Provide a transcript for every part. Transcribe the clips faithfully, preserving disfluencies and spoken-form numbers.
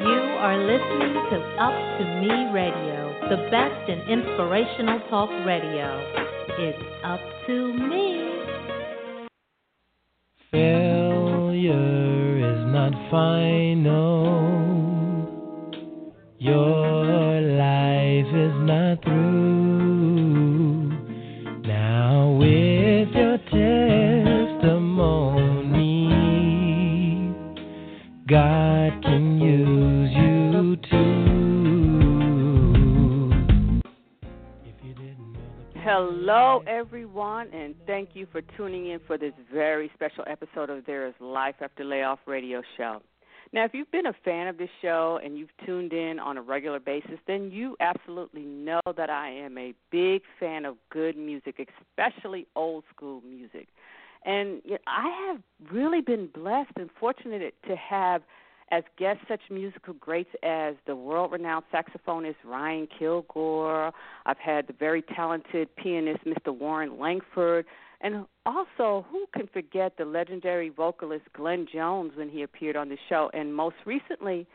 You are listening to Up to Me Radio, the best in inspirational talk radio. It's up to me. Failure is not final. Your life is not through. Now with your testimony, God can use you too. If you didn't know the Hello, everyone, and thank you for tuning in for this very special episode of There is Life After Layoff radio show. Now, if you've been a fan of this show and you've tuned in on a regular basis, then you absolutely know that I am a big fan of good music, especially old school music. And you know, I have really been blessed and fortunate to have as guests such musical greats as the world-renowned saxophonist Ryan Kilgore. I've had the very talented pianist Mister Warren Langford. And also, who can forget the legendary vocalist Glenn Jones when he appeared on the show? And most recently,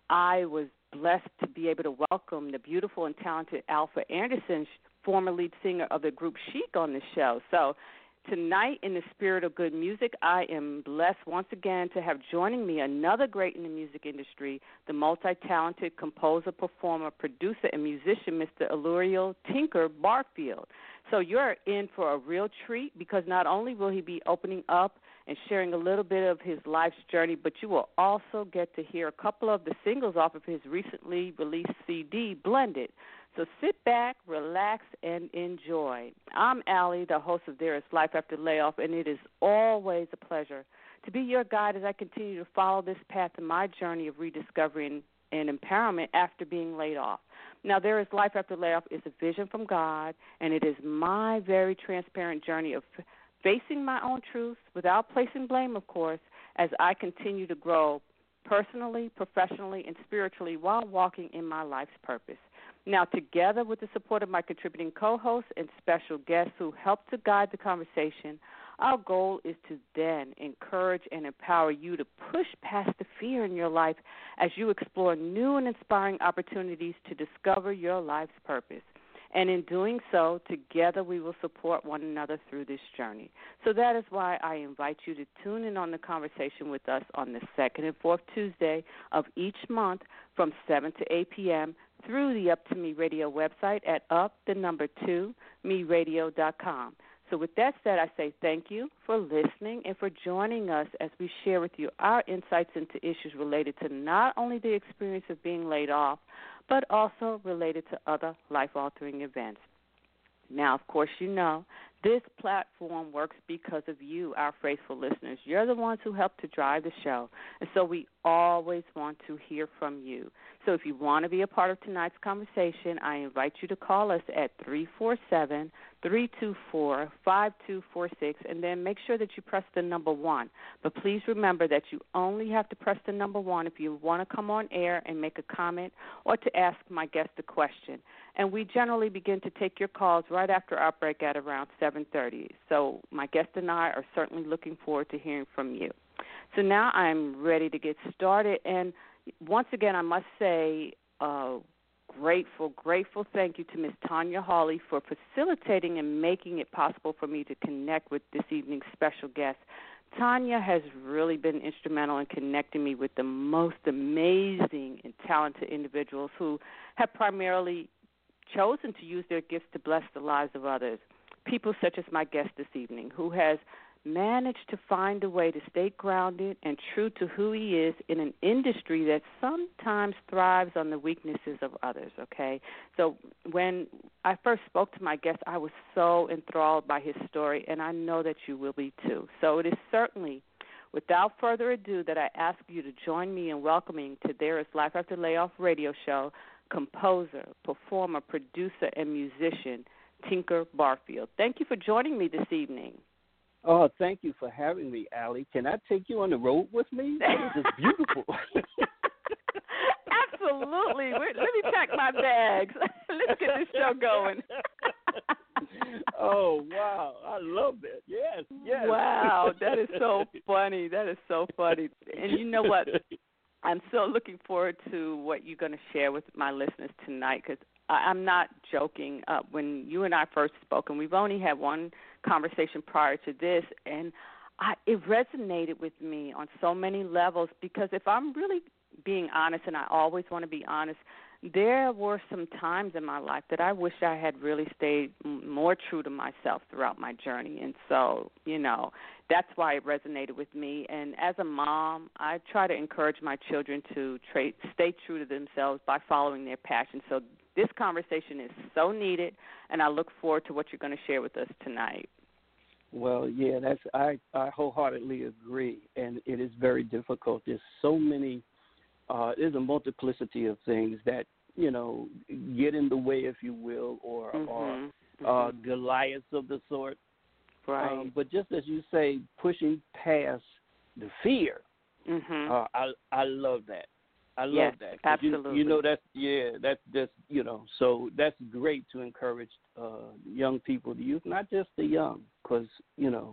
I was blessed to be able to welcome the beautiful and talented Alpha Anderson, former lead singer of the group Chic, on the show. So tonight, in the spirit of good music, I am blessed once again to have joining me another great in the music industry, the multi-talented composer, performer, producer, and musician, Mister Aluriel Tinker Barfield. So you're in for a real treat because not only will he be opening up and sharing a little bit of his life's journey, but you will also get to hear a couple of the singles off of his recently released C D, Blended. So sit back, relax, and enjoy. I'm Allie, the host of There is Life After Layoff, and it is always a pleasure to be your guide as I continue to follow this path in my journey of rediscovery and empowerment after being laid off. Now, There is Life After Layoff is a vision from God, and it is my very transparent journey of facing my own truths without placing blame, of course, as I continue to grow personally, professionally, and spiritually while walking in my life's purpose. Now, together with the support of my contributing co-hosts and special guests who help to guide the conversation, our goal is to then encourage and empower you to push past the fear in your life as you explore new and inspiring opportunities to discover your life's purpose. And in doing so, together we will support one another through this journey. So that is why I invite you to tune in on the conversation with us on the second and fourth Tuesday of each month from seven to eight p.m. through the Up to Me Radio website at up, the number two, me radio dot com. So with that said, I say thank you for listening and for joining us as we share with you our insights into issues related to not only the experience of being laid off, but also related to other life-altering events. Now, of course, you know, this platform works because of you, our faithful listeners. You're the ones who help to drive the show, and so we always want to hear from you. So if you want to be a part of tonight's conversation, I invite you to call us at three four seven, three two four, five two four six, and then make sure that you press the number one. But please remember that you only have to press the number one if you want to come on air and make a comment or to ask my guest a question. And we generally begin to take your calls right after our break at around seven thirty. So my guest and I are certainly looking forward to hearing from you. So now I'm ready to get started. And once again, I must say uh, grateful, grateful thank you to Miz Tanya Hawley for facilitating and making it possible for me to connect with this evening's special guest. Tanya has really been instrumental in connecting me with the most amazing and talented individuals who have primarily chosen to use their gifts to bless the lives of others. People such as my guest this evening, who has managed to find a way to stay grounded and true to who he is in an industry that sometimes thrives on the weaknesses of others, okay? So when I first spoke to my guest, I was so enthralled by his story, and I know that you will be too. So it is certainly, without further ado, that I ask you to join me in welcoming to There is Life After Layoff radio show, composer, performer, producer, and musician, Tinker Barfield. Thank you for joining me this evening. Oh, thank you for having me, Allie. Can I take you on the road with me? That is just beautiful. Absolutely. We're, let me pack my bags. Let's get this show going. Oh, wow. I love that. Yes, yes. Wow, that is so funny. That is so funny. And you know what? I I'm so looking forward to what you're going to share with my listeners tonight, because I'm not joking. Uh, when you and I first spoke, and we've only had one conversation prior to this, and I, it resonated with me on so many levels, because if I'm really being honest, and I always want to be honest, there were some times in my life that I wish I had really stayed more true to myself throughout my journey. And so, you know, that's why it resonated with me. And as a mom, I try to encourage my children to tra- stay true to themselves by following their passion. So this conversation is so needed, and I look forward to what you're going to share with us tonight. Well, yeah, that's I, I wholeheartedly agree, and it is very difficult. There's so many Uh, there's a multiplicity of things that, you know, get in the way, if you will, or mm-hmm. or mm-hmm. uh, Goliaths of the sort. Right. Um, but just as you say, pushing past the fear, mm-hmm. uh, I I love that. I love yes, that. absolutely. You, you know, that's, yeah, that's just, you know, so that's great to encourage uh, young people, the youth, not just the young, because, you know,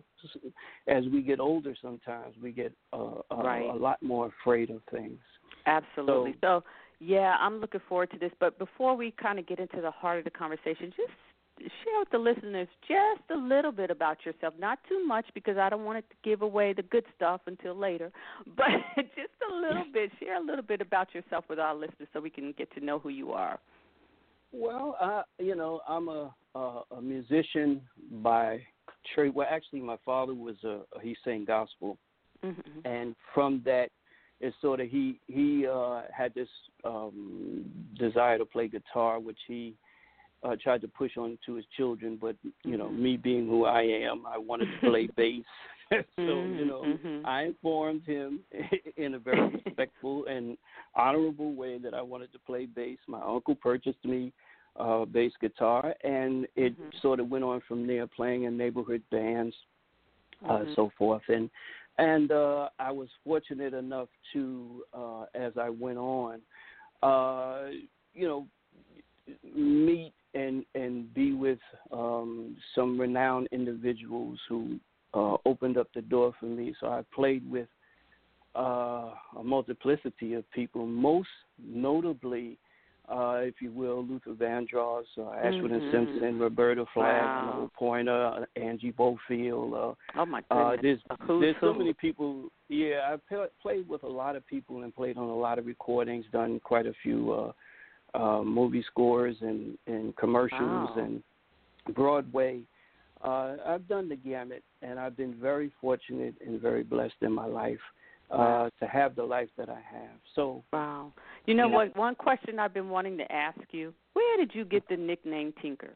as we get older sometimes we get uh, right. a, a lot more afraid of things. Absolutely. So, so, yeah, I'm looking forward to this. But before we kind of get into the heart of the conversation, just share with the listeners just a little bit about yourself. Not too much, because I don't want it to give away the good stuff until later. But just a little bit. Share a little bit about yourself with our listeners so we can get to know who you are. Well, I, you know, I'm a, a, a musician by trade. Well, actually, my father was a, he sang gospel. Mm-hmm. And from that, it's sort of he he uh, had this um, desire to play guitar, which he uh, tried to push on to his children. But you know, mm-hmm. me being who I am, I wanted to play bass. so you know, mm-hmm. I informed him in a very respectful and honorable way that I wanted to play bass. My uncle purchased me uh, bass guitar, and it mm-hmm. sort of went on from there, playing in neighborhood bands, uh, mm-hmm. so forth, and. And uh, I was fortunate enough to, uh, as I went on, uh, you know, meet and, and be with um, some renowned individuals who uh, opened up the door for me. So I played with uh, a multiplicity of people, most notably, uh, if you will, Luther Vandross, uh, Ashford and mm-hmm. Simpson, Roberta Flack, wow. Noel Pointer, Angie Bofield. Uh, oh, my goodness. Uh, there's Who's there's so who? many people. Yeah, I've p- played with a lot of people and played on a lot of recordings, done quite a few uh, uh, movie scores and, and commercials wow. and Broadway. Uh, I've done the gamut, and I've been very fortunate and very blessed in my life. Uh, to have the life that I have. So wow. You know, you know what? One question I've been wanting to ask you: where did you get the nickname Tinker?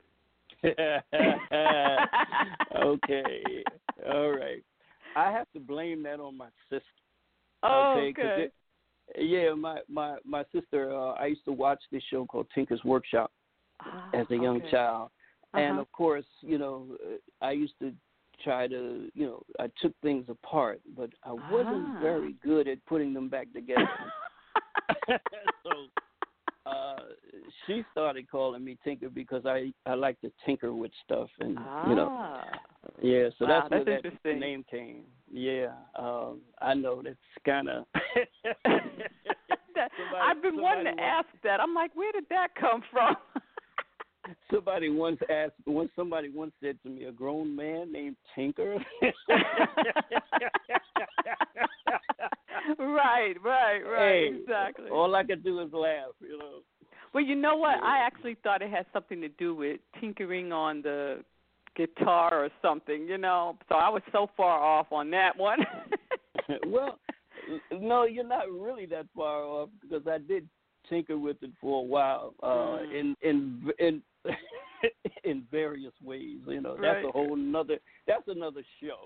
Okay, all right. I have to blame that on my sister. Oh, okay. good. It, yeah, my my my sister. Uh, I used to watch this show called Tinker's Workshop oh, as a young okay. child, uh-huh. and of course, you know, I used to. try to, you know, I took things apart, but I wasn't ah. very good at putting them back together. so uh, she started calling me Tinker because I, I like to tinker with stuff, and ah. you know, yeah. So wow, that's where that's that name came. Yeah, um, I know that's kind of. I've been wanting to ask that. I'm like, where did that come from? Somebody once asked, once somebody once said to me, a grown man named Tinker. right, right, right, hey, exactly. All I could do is laugh, you know. Well, you know what? Yeah. I actually thought it had something to do with tinkering on the guitar or something, you know. So I was so far off on that one. Well, no, you're not really that far off because I did tinker with it for a while uh, mm. in in in in various ways. You know, right. that's a whole nother. That's another show.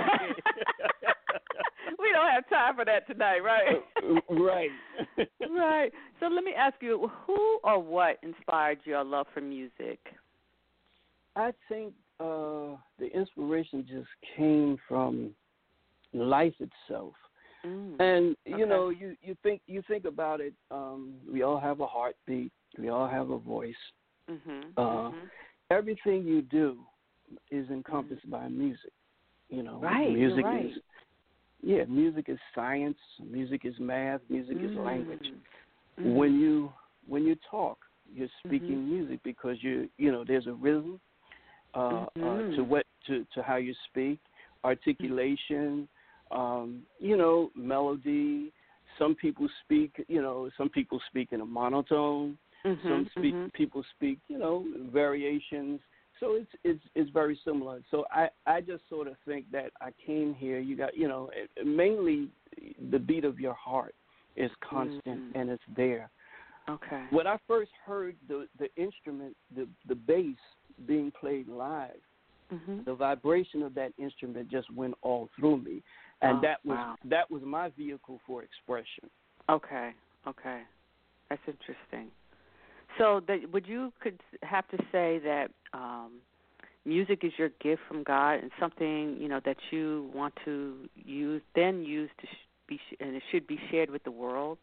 We don't have time for that tonight, right? Right. Right. So let me ask you, who or what inspired your love for music? I think uh, the inspiration just came from life itself. Mm, and you okay. know, you, you think you think about it. Um, we all have a heartbeat. We all have a voice. Mm-hmm, uh, mm-hmm. Everything you do is encompassed mm-hmm. by music. You know, right, music right. is yeah, music is science, music is math, music mm. is language. Mm. When you when you talk, you're speaking mm-hmm. music because you you know there's a rhythm uh, mm-hmm. uh, to what to, to how you speak, articulation, um, you know, melody. Some people speak, you know, some people speak in a monotone. Mm-hmm. Some speak, mm-hmm. people speak, you know, variations. So it's it's it's very similar. So I, I just sort of think that I came here. You got, you know, mainly the beat of your heart is constant mm-hmm. and it's there. Okay. When I first heard the the instrument, the the bass being played live, mm-hmm. the vibration of that instrument just went all through me, and oh, that was wow. that was my vehicle for expression. Okay. Okay. That's interesting. So, that, would you could have to say that um, music is your gift from God and something you know that you want to use, then use to sh- be sh- and it should be shared with the world?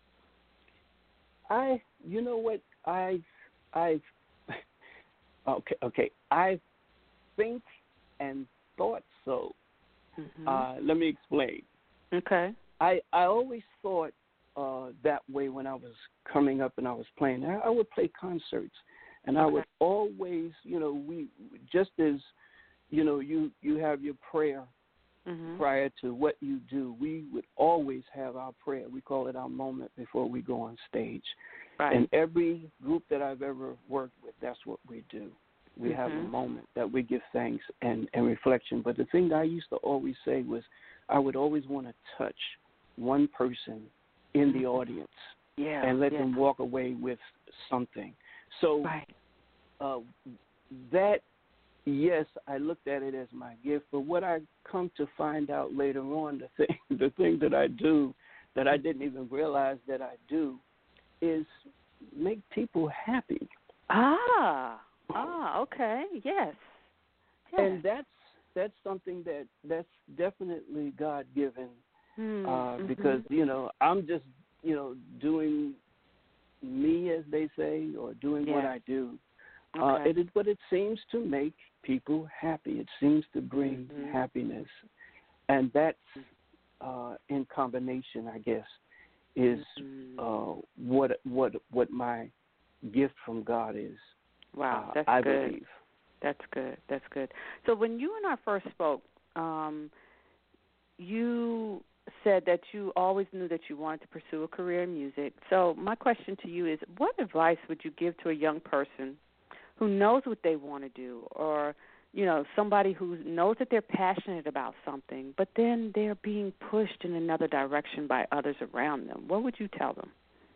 I, you know what, I, I, okay, okay, I think and thought so. Mm-hmm. Uh, let me explain. Okay. I, I always thought uh, that way when I was coming up and I was playing. I, I would play concerts, and okay. I would always, you know, we just as, you know, you you have your prayer mm-hmm. prior to what you do. We would always have our prayer. We call it our moment before we go on stage. Right. And every group that I've ever worked with, that's what we do. We mm-hmm. have a moment that we give thanks and, and reflection. But the thing that I used to always say was I would always want to touch one person in the audience yeah, and let yeah. them walk away with something. So right. uh, that, yes, I looked at it as my gift. But what I come to find out later on, the thing, the thing that I do that I didn't even realize that I do is make people happy. Ah, ah, okay, yes. yes. And that's that's something that that's definitely God given, mm, uh, mm-hmm. because you know I'm just you know doing me, as they say, or doing yeah. what I do. Okay. Uh, it is, but it seems to make people happy. It seems to bring mm-hmm. happiness, and that's uh, in combination, I guess, is mm-hmm. uh, what what what my gift from God is. Wow, uh, that's I good. believe. That's good. That's good. So when you and I first spoke, um, you said that you always knew that you wanted to pursue a career in music. So my question to you is, what advice would you give to a young person who knows what they want to do, or you know, somebody who knows that they're passionate about something, but then they're being pushed in another direction by others around them? What would you tell them?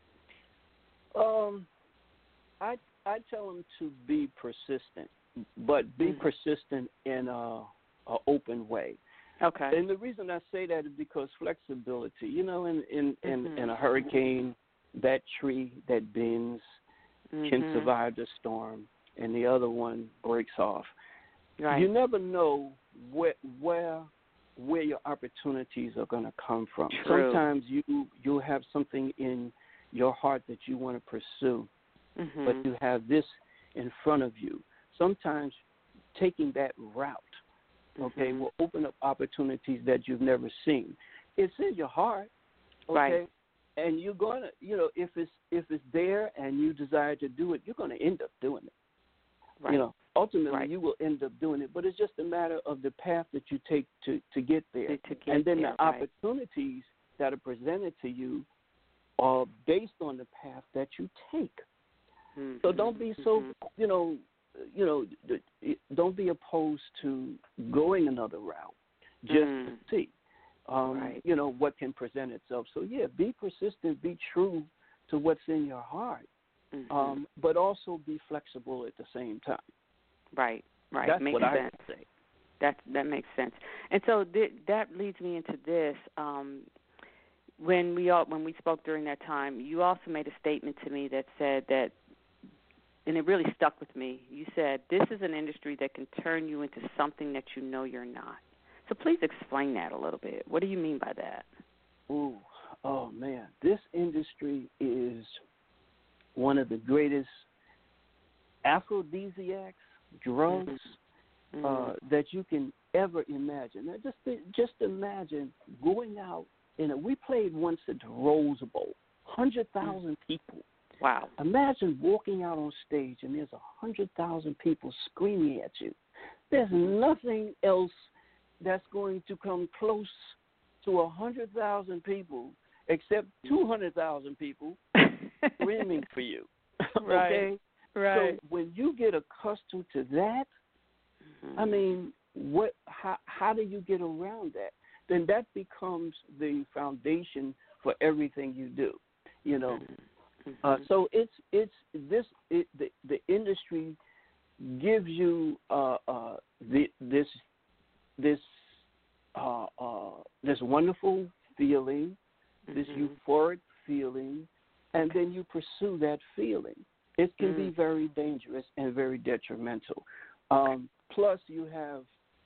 Um, I I tell them to be persistent, but be mm-hmm. persistent in a, a open way. Okay. And the reason I say that is because flexibility. You know, in in, in, mm-hmm. in a hurricane, that tree that bends mm-hmm. can survive the storm, and the other one breaks off. Right. You never know where where where your opportunities are going to come from. True. Sometimes you you have something in your heart that you want to pursue, mm-hmm. but you have this in front of you. Sometimes taking that route, okay, mm-hmm. will open up opportunities that you've never seen. It's in your heart, okay, right. and you're gonna, you know, if it's if it's there and you desire to do it, you're gonna end up doing it. Right. You know, ultimately right. you will end up doing it, but it's just a matter of the path that you take to, to get there. To, to get and then there, the right. opportunities that are presented to you are based on the path that you take. Mm-hmm. So don't be so, mm-hmm. you know, you know, don't be opposed to going another route just mm. to see, um, right. you know, what can present itself. So, yeah, be persistent, be true to what's in your heart. Mm-hmm. Um, but also be flexible at the same time. Right, right. That's makes what sense. I would say. That that makes sense. And so th- that leads me into this. Um, when we all when we spoke during that time, you also made a statement to me that said that, and it really stuck with me. You said this is an industry that can turn you into something that you know you're not. So please explain that a little bit. What do you mean by that? Ooh, oh man, this industry is one of the greatest aphrodisiacs, drugs, mm-hmm. uh, that you can ever imagine. Now, just just imagine going out, and we played once at the Rose Bowl, one hundred thousand people. Wow. Imagine walking out on stage and there's one hundred thousand people screaming at you. There's nothing else that's going to come close to one hundred thousand people except two hundred thousand people screaming for you. Right. Okay? Right. So when you get accustomed to that, mm-hmm. I mean, what? How, how do you get around that? Then that becomes the foundation for everything you do. You know. Mm-hmm. Uh, so it's it's this it, the the industry gives you uh, uh, the, this this uh, uh, this wonderful feeling, mm-hmm. this euphoric feeling, and then you pursue that feeling. It can mm-hmm. be very dangerous and very detrimental. Um, plus, you have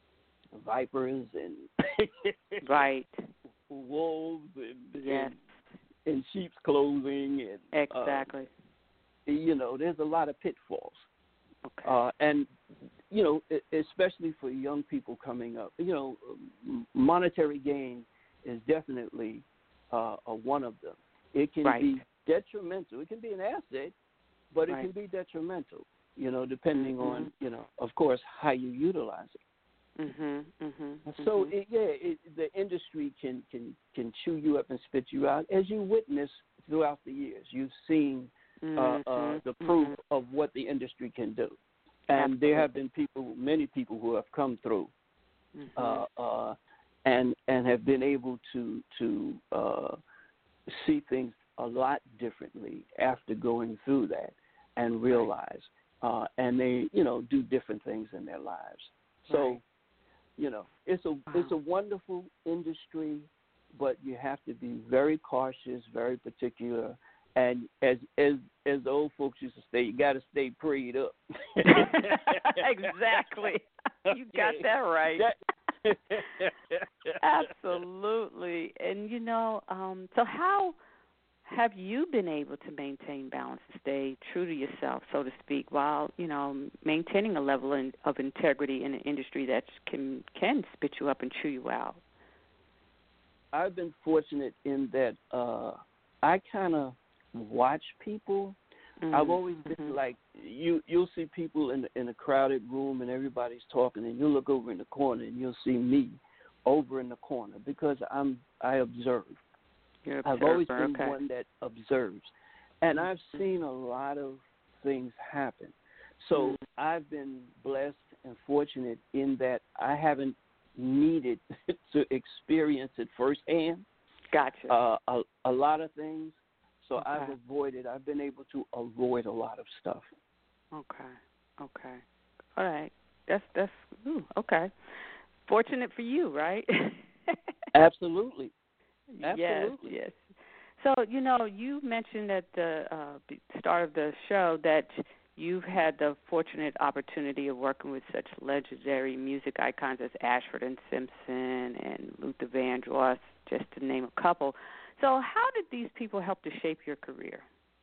vipers and right wolves and, yes. and, and sheep's clothing and exactly. Uh, you know, there's a lot of pitfalls. Okay. Uh, and you know, especially for young people coming up, you know, monetary gain is definitely uh, a one of them. It can right. be detrimental. It can be an asset, but right. it can be detrimental. You know, depending mm-hmm. on, you know, of course, how you utilize it. Mhm. Mhm. So it, yeah, it, the industry can, can can chew you up and spit you out, as you witness throughout the years. You've seen mm-hmm. uh, uh, the proof mm-hmm. of what the industry can do, and Absolutely. there have been people, many people, who have come through, mm-hmm. uh, uh, and and have been able to to uh, see things a lot differently after going through that, and realize, right. uh, and they you know do different things in their lives. So. Right. You know, it's a wow. it's a wonderful industry, but you have to be very cautious, very particular, and as as as the old folks used to say, you got to stay prayed up. Exactly, you got that right. That Absolutely, and you know, um, so how have you been able to maintain balance and stay true to yourself, so to speak, while, you know, maintaining a level in, of integrity in an industry that can can spit you up and chew you out? I've been fortunate in that uh, I kind of watch people. Mm-hmm. I've always been mm-hmm. like, you, you'll see people in, in a crowded room and everybody's talking, and you'll look over in the corner and you'll see me over in the corner because I'm I observe. I've always been okay. one that observes, and I've seen a lot of things happen. So mm-hmm. I've been blessed and fortunate in that I haven't needed to experience it firsthand. Gotcha. Uh, a, a lot of things. So okay. I've avoided, I've been able to avoid a lot of stuff. Okay. Okay. All right. That's, that's, ooh, okay. Fortunate for you, right? Absolutely. Absolutely. Yes, yes. So, you know, you mentioned at the uh, start of the show that you've had the fortunate opportunity of working with such legendary music icons as Ashford and Simpson and Luther Vandross, just to name a couple. So how did these people help to shape your career?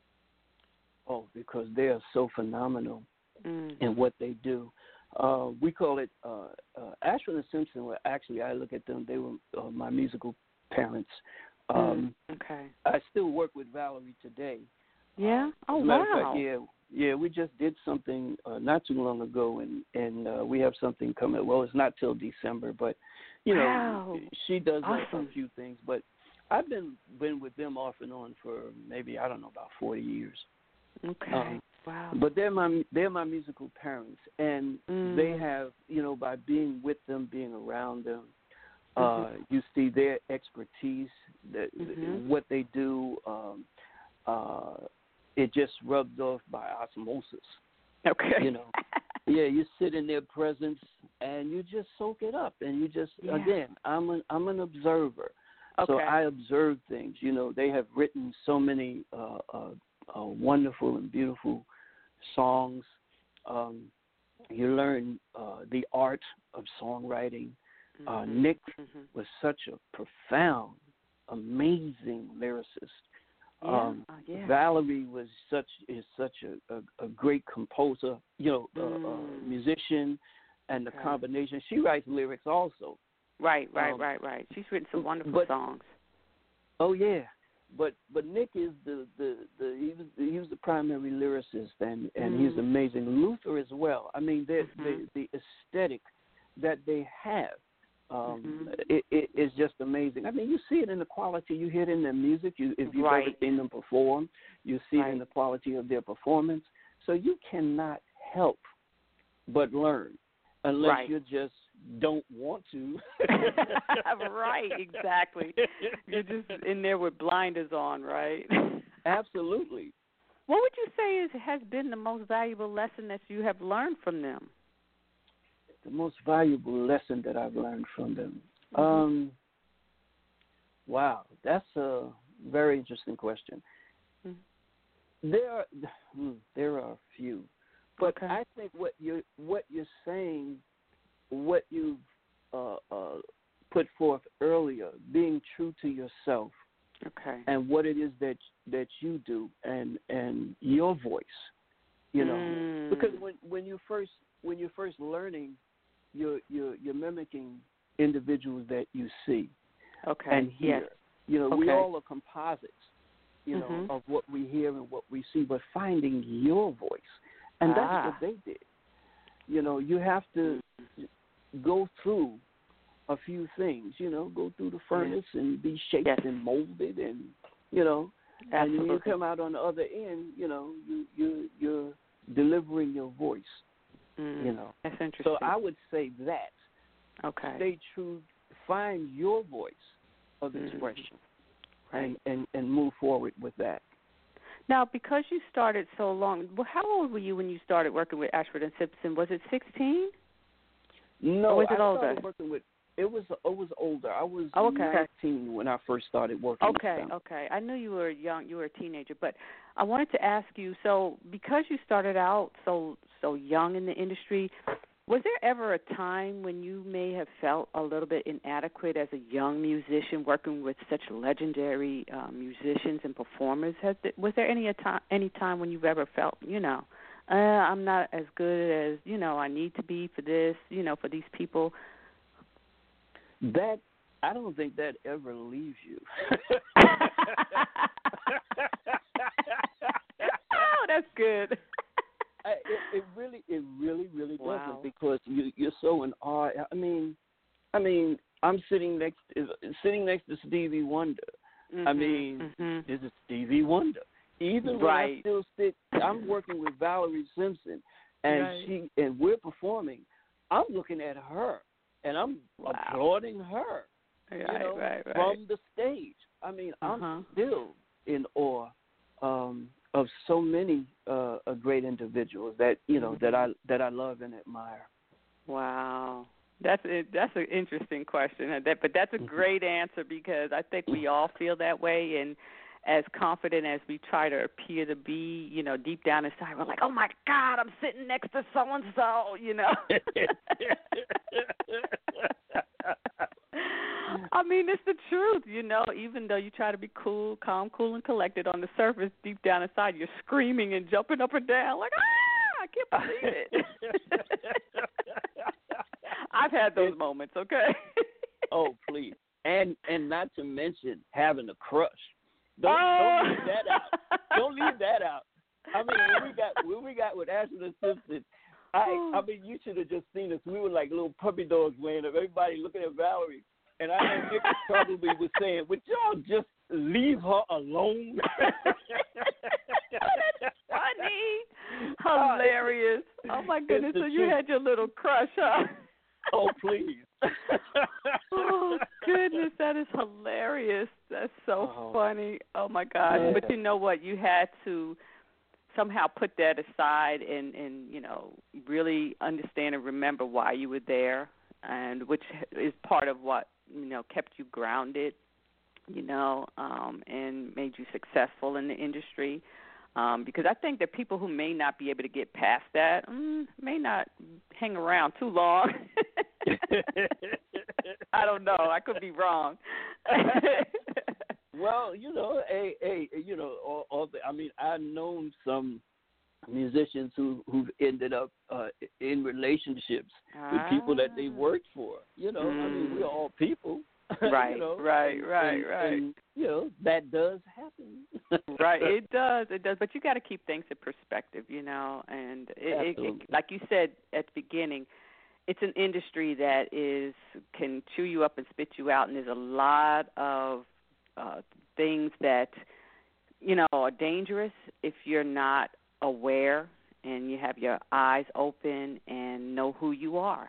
Oh, because they are so phenomenal mm. in what they do. Uh, we call it uh, uh, Ashford and Simpson. Well, actually, I look at them, they were uh, my musical parents. Um, mm, okay. I still work with Valerie today. Yeah? Uh, oh, wow. Fact, yeah, yeah, we just did something uh, not too long ago, and, and uh, we have something coming. Well, it's not till December, but, you know, wow. she does awesome. a, a few things. But I've been been with them off and on for maybe, I don't know, about forty years. Okay. Um, wow. But they're my they're my musical parents, and mm. they have, you know, by being with them, being around them, mm-hmm. uh, you see their expertise, the, mm-hmm. what they do. Um, uh, it just rubs off by osmosis. Okay. You know, yeah, you sit in their presence and you just soak it up, and you just yeah. again, I'm an I'm an observer, okay. so I observe things. You know, they have written so many uh, uh, uh, wonderful and beautiful songs. Um, you learn uh, the art of songwriting. Mm-hmm. Uh, Nick mm-hmm. was such a profound, amazing lyricist. Yeah. Um, Uh, yeah. Valerie was such is such a, a, a great composer, you know, mm. uh, uh, musician, and the okay. combination. She writes lyrics also. Right, right, um, right, right. She's written some wonderful but, songs. Oh yeah, but but Nick is the the, the he was he was the primary lyricist, and and mm. he's amazing. Luther as well. I mean, mm-hmm. the the aesthetic that they have. Um, mm-hmm. it, it is just amazing. I mean, you see it in the quality. You hear it in their music. You, if you've right. ever seen them perform, you see right. it in the quality of their performance. So you cannot help but learn, unless right. you just don't want to. Right, exactly. You're just in there with blinders on, right? Absolutely. What would you say is has been the most valuable lesson that you have learned from them? The most valuable lesson that I've learned from them. Mm-hmm. Um, wow, that's a very interesting question. Mm-hmm. There, are, there are a few, but okay. I think what you what you're saying, what you've uh, uh, put forth earlier, being true to yourself, okay, and what it is that that you do, and and your voice, you know, mm. because when when you first when you're first learning. You're, you're you're mimicking individuals that you see okay. and hear. Yes. You know, okay. we all are composites, you know, mm-hmm. of what we hear and what we see, but finding your voice. And ah. that's what they did. You know, you have to go through a few things, you know, go through the furnace yes. and be shaped yes. and molded and, you know, Absolutely. and when you come out on the other end, you know, you, you, you're delivering your voice. Mm, you know, that's interesting. So I would say that. Okay. Stay true. Find your voice of mm. expression, right. and, and and move forward with that. Now, because you started so long, well, how old were you when you started working with Ashford and Simpson? Was it sixteen? No, or was it I older? started working with. It was it was older. I was oh, okay. nineteen when I first started working. Okay, with them. okay. I knew you were young. You were a teenager, but I wanted to ask you. So, because you started out so so young in the industry, was there ever a time when you may have felt a little bit inadequate as a young musician working with such legendary uh, musicians and performers? Has there, was there any a time any time when you've ever felt, you know, uh, I'm not as good as you know I need to be for this, you know, for these people? That I don't think that ever leaves you. Oh, that's good. I, it, it really, it really, really wow. doesn't, because you, you're so in awe. I mean, I mean, I'm sitting next, sitting next to Stevie Wonder. Mm-hmm. I mean, mm-hmm. this is Stevie Wonder. Even when right. I still sit, I'm working with Valerie Simpson, and right. she and we're performing. I'm looking at her, and I'm wow. applauding her. Right, you know, right, right. from the stage. I mean, uh-huh. I'm still in awe um, of so many uh, uh, great individuals that you know mm-hmm. that I that I love and admire. Wow, that's a, that's an interesting question, that, but that's a great answer, because I think we all feel that way, and as confident as we try to appear to be, you know, deep down inside, we're like, oh my God, I'm sitting next to so and so, you know. I mean, it's the truth, you know. Even though you try to be cool, calm, cool, and collected on the surface, deep down inside, you're screaming and jumping up and down like, ah, I can't believe it. I've had those moments, okay? Oh, please. And and not to mention having a crush. Don't, oh. don't leave that out. Don't leave that out. I mean, when we got when we got with Ashford and Simpson, I I mean, you should have just seen us. We were like little puppy dogs laying up, everybody looking at Valerie. And I know Nick probably was saying, would y'all just leave her alone? That's funny. Hilarious. Oh, my goodness. So you truth. had your little crush, huh? Oh, please. Oh, goodness. That is hilarious. That's so oh. funny. Oh, my gosh. Yeah. But you know what? You had to somehow put that aside and, and, you know, really understand and remember why you were there, and which is part of what, you know, kept you grounded, you know, um, and made you successful in the industry. Um, because I think that people who may not be able to get past that mm, may not hang around too long. I don't know. I could be wrong. Well, you know, hey, hey, you know, all, all the, I mean, I've known some musicians who who've ended up uh, in relationships ah. with people that they worked for. You know, mm. I mean, we're all people. Right, you know? right, and, right, and, right. And, you know, that does happen. Right, it does, it does. But you got to keep things in perspective, you know. And it, it, it, like you said at the beginning, it's an industry that is can chew you up and spit you out, and there's a lot of uh, things that you know are dangerous if you're not aware and you have your eyes open and know who you are.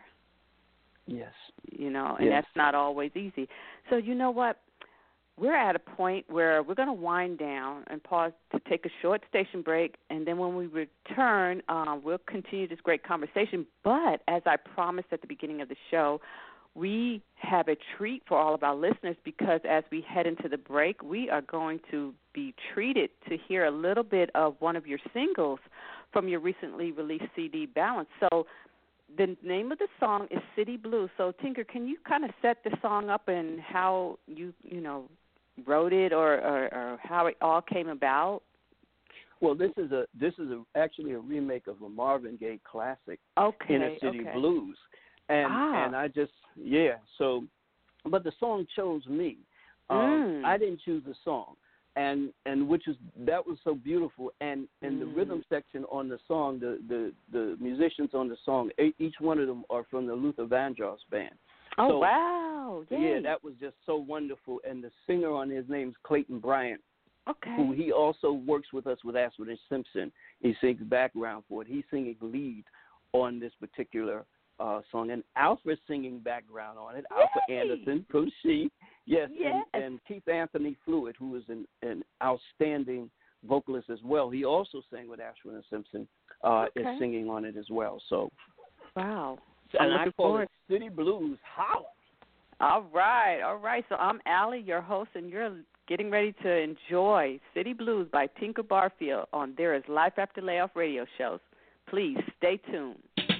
Yes. You know, and yes. that's not always easy. So you know what? We're at a point where we're going to wind down and pause to take a short station break, and then when we return, uh, we'll continue this great conversation. But as I promised at the beginning of the show, we have a treat for all of our listeners because as we head into the break, we are going to be treated to hear a little bit of one of your singles from your recently released C D, Balance. So the name of the song is City Blues. So, Tinker, can you kind of set the song up and how you, you know, wrote it or, or, or how it all came about? Well, this is a this is a, actually a remake of a Marvin Gaye classic, okay, Inner City okay. Blues, and ah. and I just yeah. So, but the song chose me. Um, mm. I didn't choose the song. And and which is that was so beautiful, and and mm. the rhythm section on the song, the, the, the musicians on the song, each one of them are from the Luther Vandross band. Oh so, wow! Yay. Yeah, that was just so wonderful. And the singer on his name is Clayton Bryant, okay. who he also works with us with Ashford and Simpson. He sings background for it. He's singing lead on this particular uh, song, and Alfred's singing background on it. Yay. Alfred Anderson from She. Yes, yes. And, and Keith Anthony Fluid, who is an, an outstanding vocalist as well. He also sang with Ashford and Simpson, uh, okay. is singing on it as well. So, wow. And I'm I call forward. it City Blues. Holla! All right, all right. So I'm Allie, your host, and you're getting ready to enjoy City Blues by Tinker Barfield on There Is Life After Layoff radio shows. Please stay tuned.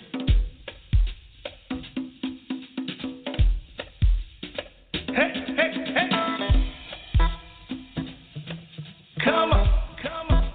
Hey, hey, hey. Come on, come on.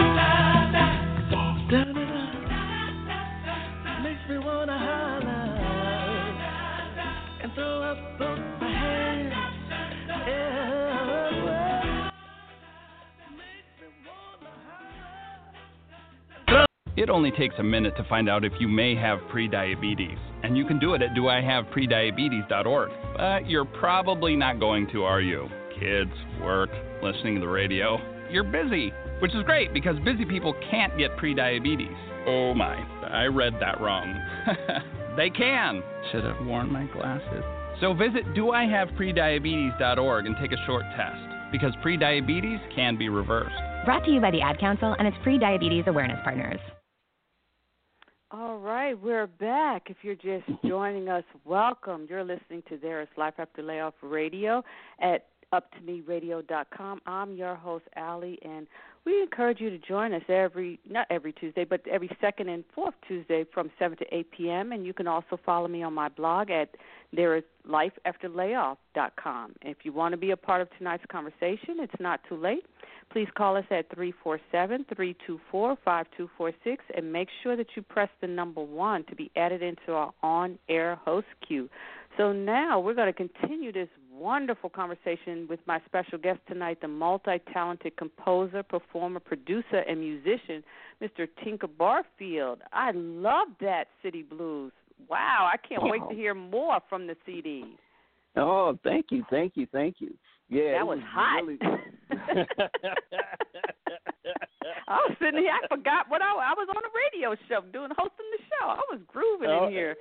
Makes me wanna holler. and throw up both my hands. Yeah. It only takes a minute to find out if you may have prediabetes, and you can do it at do I have prediabetes dot org. But you're probably not going to, are you? Kids, work, listening to the radio. You're busy, which is great because busy people can't get prediabetes. Oh my, I read that wrong. They can. Should have worn my glasses. So visit do I have prediabetes dot org and take a short test, because prediabetes can be reversed. Brought to you by the Ad Council and its pre-diabetes awareness partners. All right, we're back. If you're just joining us, welcome. You're listening to There Is Life After Layoff Radio at up to me radio dot com. I'm your host, Allie, and we encourage you to join us every, not every Tuesday, but every second and fourth Tuesday from seven to eight p.m., and you can also follow me on my blog at there is life after layoff dot com. If you want to be a part of tonight's conversation, it's not too late. Please call us at three four seven, three two four, five two four six and make sure that you press the number one to be added into our on-air host queue. So now we're going to continue this wonderful conversation with my special guest tonight, the multi-talented composer, performer, producer, and musician, Mister Tinker Barfield. I love that City Blues. Wow, I can't oh. wait to hear more from the C Ds. Oh, thank you, thank you, thank you. Yeah, that was, was hot. Really... I was sitting here. I forgot what I, I was on a radio show doing hosting the show. I was grooving oh. in here.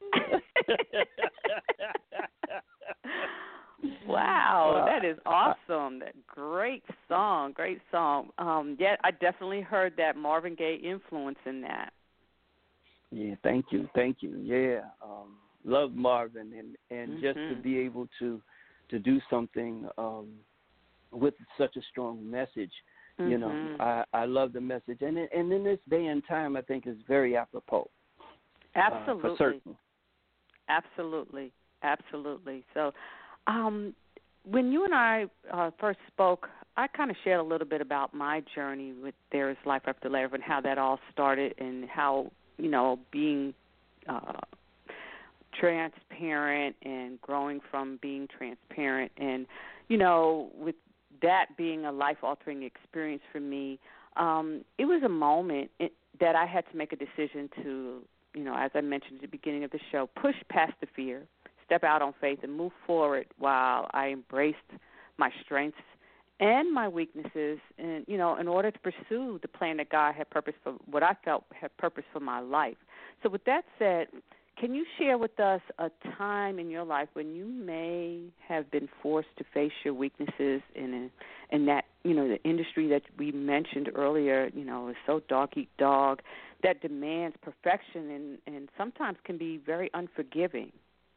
Wow, that is awesome. That great song, great song. Um, yeah, I definitely heard that Marvin Gaye influence in that. Yeah, thank you, thank you. Yeah, um, love Marvin, and and mm-hmm. just to be able to to do something um, with such a strong message. Mm-hmm. You know, I, I love the message, and and in this day and time, I think is very apropos. Absolutely, uh, for certain. Absolutely, absolutely. So, um, when you and I uh, first spoke, I kind of shared a little bit about my journey with There Is Life After Layoff and how that all started, and how, you know, being uh, transparent and growing from being transparent, and, you know, with that being a life-altering experience for me, um, it was a moment it, that I had to make a decision to, you know, as I mentioned at the beginning of the show, push past the fear, step out on faith, and move forward while I embraced my strengths and my weaknesses, and, you know, in order to pursue the plan that God had purpose for, what I felt had purpose for my life. So with that said, can you share with us a time in your life when you may have been forced to face your weaknesses in a, in that, you know, the industry that we mentioned earlier, you know, is so dog eat dog, that demands perfection and, and sometimes can be very unforgiving?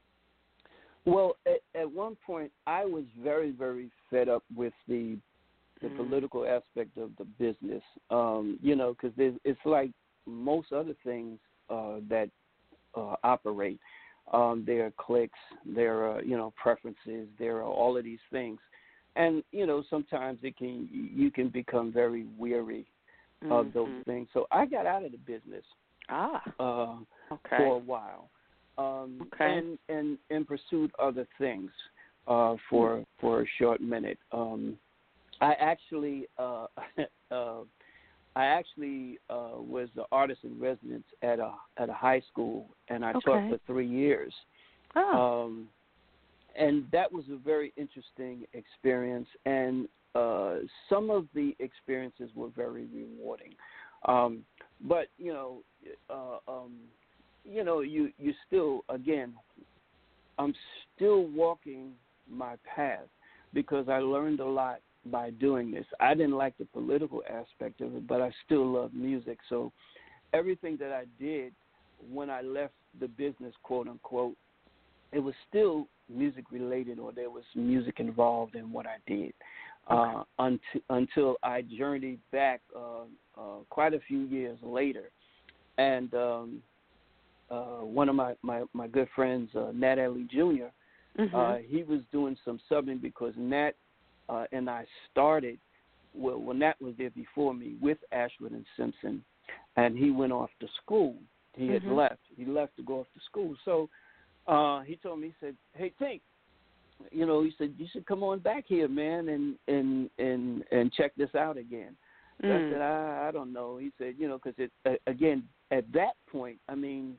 Well, at, at one point, I was very, very fed up with the the mm. political aspect of the business. Um, you know, because it's like most other things uh, that uh, operate. Um, there are clicks, there are, you know, preferences, there are all of these things, and you know, sometimes it can you can become very weary mm-hmm. of those things. So I got out of the business ah uh, okay. for a while. Um, okay. and, and, and pursued other things uh, for for a short minute. Um, I actually uh, uh, I actually uh, was the artist in residence at a at a high school, and I okay. taught for three years. Oh. Um, and that was a very interesting experience, and uh, some of the experiences were very rewarding. Um, but you know. Uh, um, You know, you, you still, again, I'm still walking my path because I learned a lot by doing this. I didn't like the political aspect of it, but I still love music. So everything that I did when I left the business, quote unquote, it was still music related, or there was music involved in what I did uh, until, until I journeyed back uh, uh, quite a few years later. And, um, Uh, one of my, my, my good friends, uh, Nat Ellie Junior, mm-hmm. uh, he was doing some subbing because Nat uh, and I started, well, well, Nat was there before me with Ashford and Simpson, and he went off to school. He had mm-hmm. left. He left to go off to school. So uh, he told me, he said, "Hey, Tink, you know," he said, "you should come on back here, man, and and and and check this out again." So Mm. I said, I, I don't know. He said, you know, because it uh, again at that point, I mean,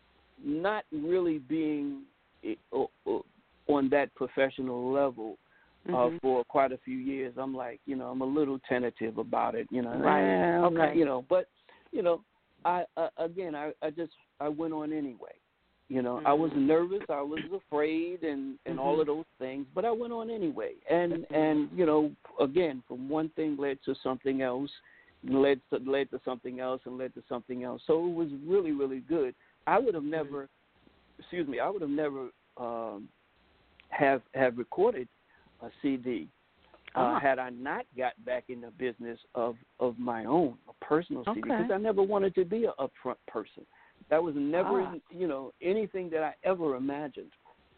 not really being uh, uh, on that professional level uh, Mm-hmm. for quite a few years, I'm like, you know, I'm a little tentative about it, you know. Right. Eh, I'm Okay. not, you know, but you know, I uh, again, I, I just I went on anyway. You know, Mm-hmm. I was nervous, I was afraid, and, and Mm-hmm. all of those things, but I went on anyway. And Mm-hmm. and you know, again, from one thing led to something else, led to led to something else, and led to something else. So it was really really good. I would have never, mm-hmm. excuse me, I would have never um, have have recorded a C D uh, Ah. had I not got back in the business of, of my own, a personal C D, Okay. because I never wanted to be an upfront person. That was never, Ah. you know, anything that I ever imagined.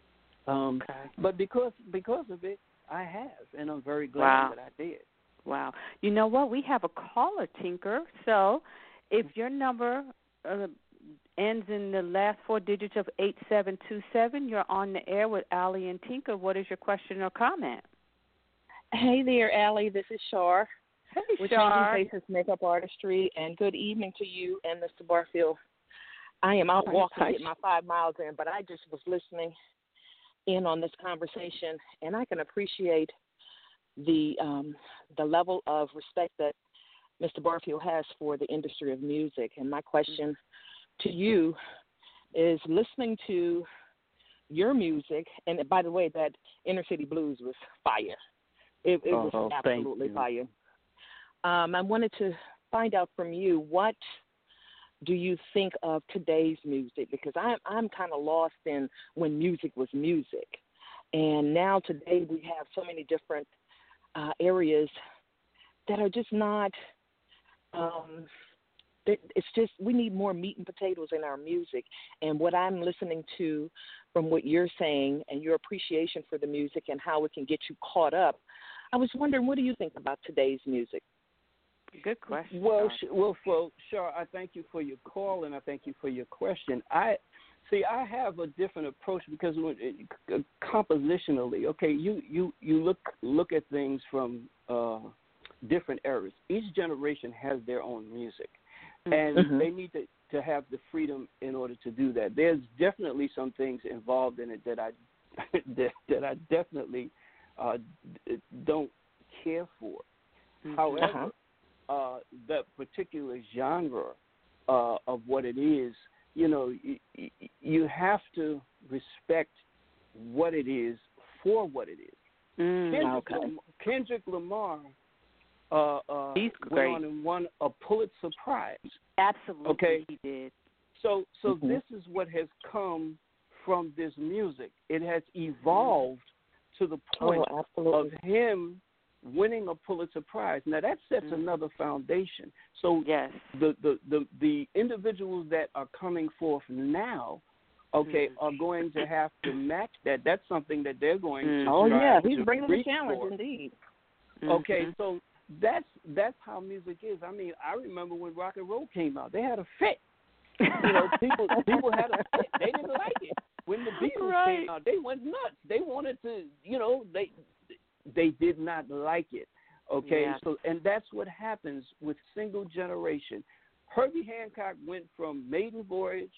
Um, Okay. But because because of it, I have, and I'm very glad Wow. that I did. Wow. You know what? We have a caller, Tinker. So if your number uh, ends in the last four digits of eight seven two seven, you're on the air with Allie and Tinker. What is your question or comment? Hey there, Allie. This is Shar. Hey, with Shar. Changing Faces Makeup Artistry, and good evening to you and Mister Barfield. I am out walking, getting my five miles in, but I just was listening in on this conversation, and I can appreciate the um, the level of respect that Mister Barfield has for the industry of music. And my question to you is, listening to your music, and by the way, that Inner City Blues was fire. It, it was Oh, absolutely fire. Um, I wanted to find out from you, what do you think of today's music? Because I'm I'm kind of lost in when music was music, and now today we have so many different uh, areas that are just not. Um, it's just we need more meat and potatoes in our music, and what I'm listening to from what you're saying and your appreciation for the music and how it can get you caught up. I was wondering, what do you think about today's music? Good question. Well, sh- well, for sure. I thank you for your call, and I thank you for your question. I see. I have a different approach because when it, uh, compositionally, okay, you, you, you look look at things from uh, different eras. Each generation has their own music, and Mm-hmm. they need to, to have the freedom in order to do that. There's definitely some things involved in it that I that, that I definitely uh, don't care for. Mm-hmm. However. Uh-huh. Uh, that particular genre uh, of what it is, you know, y- y- you have to respect what it is for what it is. Mm, Kendrick, okay. Lam- Kendrick Lamar uh, uh, He's went great. on and won a Pulitzer Prize. Absolutely, Okay. he did. So, so Mhm. this is what has come from this music. It has evolved to the point Oh, absolutely. of him winning a Pulitzer Prize. Now that sets Mm. another foundation. So Yes. the, the, the, the individuals that are coming forth now, okay, Mm. are going to have to match that. That's something that they're going Mm. to Oh, try yeah, to he's bringing the reach challenge, for. indeed. Okay, Mhm. so that's that's how music is. I mean, I remember when rock and roll came out, they had a fit. You know, people people had a fit. They didn't like it. When the Beatles Right. came out, they went nuts. They wanted to, you know, they they did not like it. Okay, Yeah. so and that's what happens with single generation. Herbie Hancock went from Maiden Voyage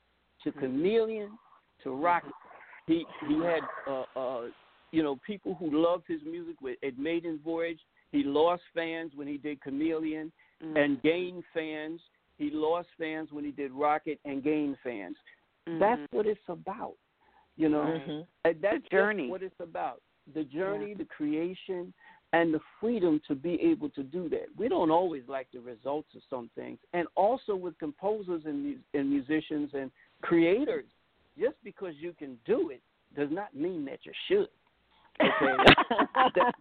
to Mm-hmm. Chameleon to Rocket. He he had uh, uh, you know, people who loved his music with at Maiden Voyage. He lost fans when he did Chameleon, Mm. and gained fans. He lost fans when he did Rocket, and gained fans. Mhm. That's what it's about, you know. Right. Mhm. And that's The journey. just what it's about. The journey, Yeah. the creation, and the freedom to be able to do that. We don't always like the results of some things. And also with composers and, mu- and musicians and creators, just because you can do it does not mean that you should. Okay? That-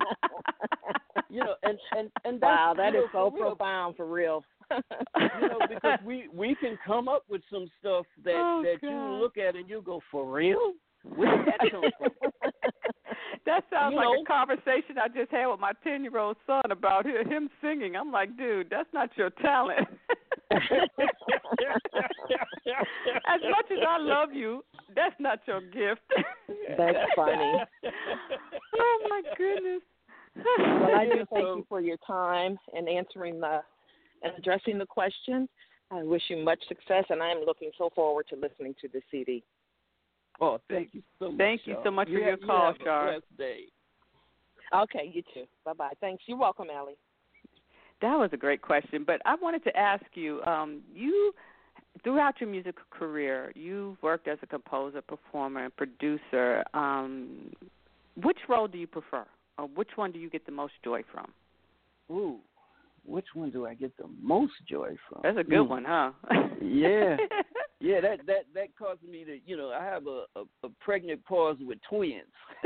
you know, and, and, and that's, Wow, that you is know, so for real. profound, for real. You know, because we, we can come up with some stuff that, Oh, that you God. look at and you go, for real? Where did that come from? That sounds You like know? a conversation I just had with my ten-year-old son about hi- him singing. I'm like, dude, that's not your talent. As much as I love you, That's not your gift. That's funny. Oh my goodness. Well, I do thank you for your time and answering the and addressing the questions. I wish you much success, and I am looking so forward to listening to the C D. Oh, thank you so much. Thank you so much for your call, you Char. have a blessed day. Okay, you too. Bye-bye. Thanks. You're welcome, Allie. That was a great question, but I wanted to ask you, um, you, throughout your music career, you've worked as a composer, performer, and producer. Um, which role do you prefer, or which one do you get the most joy from? Ooh, which one do I get the most joy from? That's a good Ooh. one, huh? Yeah. Yeah, that, that, that caused me to, you know, I have a, a, a pregnant pause with twins.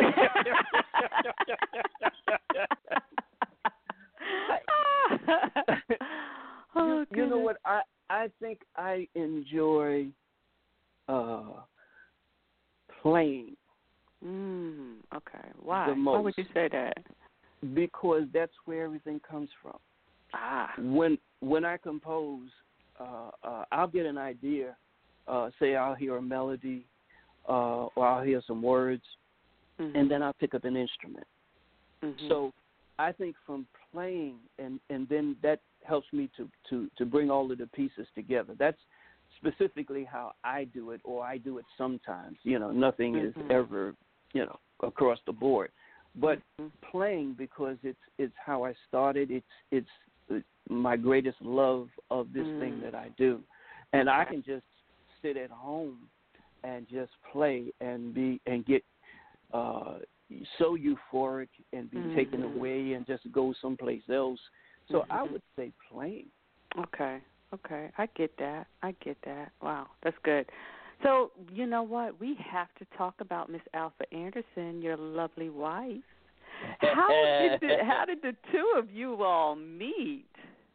oh, you, you know what? I, I think I enjoy uh, playing. Mm, okay. Why? The most. Why would you say that? Because that's where everything comes from. Ah. When when I compose, uh, uh, I'll get an idea. Uh, say I'll hear a melody, uh, or I'll hear some words, mm-hmm. and then I'll pick up an instrument. Mm-hmm. So I think from playing, and, and then that helps me to, to, to bring all of the pieces together. That's specifically how I do it, or I do it sometimes. You know, nothing mm-hmm. is ever, you know, across the board. But mm-hmm. playing, because it's it's how I started. It's it's my greatest love of this mm. thing that I do, and I can just sit at home and just play and be and get uh, so euphoric and be mm-hmm. taken away and just go someplace else. So mm-hmm. I would say playing. Okay, okay, I get that. I get that. Wow, that's good. So you know what? We have to talk about Miss Alpha Anderson, your lovely wife. How did the, how did the two of you all meet?